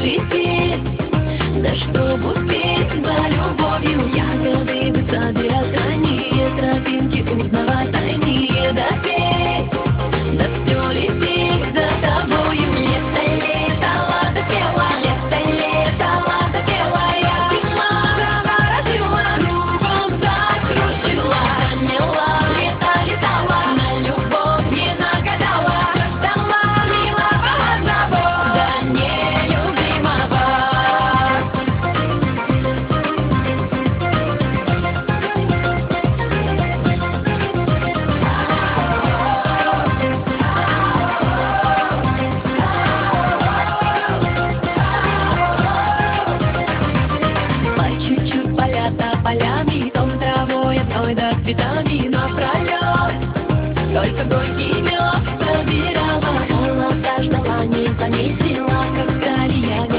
лететь, да чтоб успеть за любовью. Ягоды в саде ранние, тропинки узнавать тайные, допеть, да все лететь за тобою. Лето летало, да пела, лето летало, да пела, я зима заворожила, кругом закружила, заняла, лето летала, на любовь не нагадала, ждала милого одного, да нелюбимого. По чуть-чуть полята полями, том травой одной да цветами напролет. Только горький мед собирала, голоса ждала, не заметила, как стали ягоды.